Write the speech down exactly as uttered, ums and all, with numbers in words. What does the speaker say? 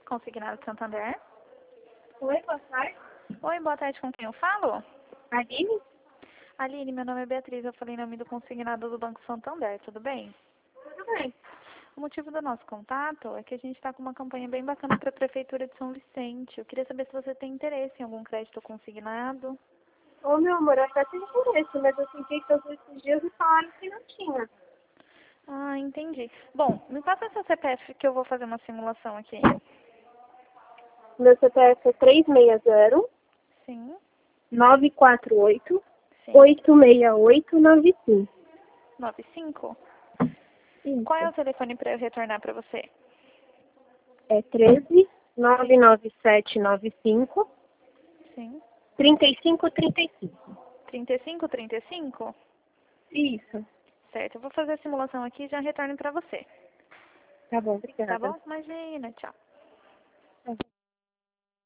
Consignado Santander. Oi, boa tarde. Oi, boa tarde, com quem eu falo? Aline? Aline, meu nome é Beatriz, eu falei em nome do consignado do Banco Santander, tudo bem? Tudo bem. O motivo do nosso contato é que a gente está com uma campanha bem bacana para a Prefeitura de São Vicente. Eu queria saber se você tem interesse em algum crédito consignado. Ô, meu amor, eu até tenho interesse, mas eu senti todos esses dias e falaram que não tinha. Ah, entendi. Bom, me passa seu C P F que eu vou fazer uma simulação aqui. Meu C P F é três seis zero, Sim, nove quatro oito, sim. oito seis oito nove cinco. nove cinco? Isso. Qual é o telefone para eu retornar para você? É treze, nove nove sete nove cinco, Sim. trinta e cinco trinta e cinco. trinta e cinco, trinta e cinco? Isso. Certo, eu vou fazer a simulação aqui e já retorno para você. Tá bom, Tá obrigada. bom? Imagina, tchau.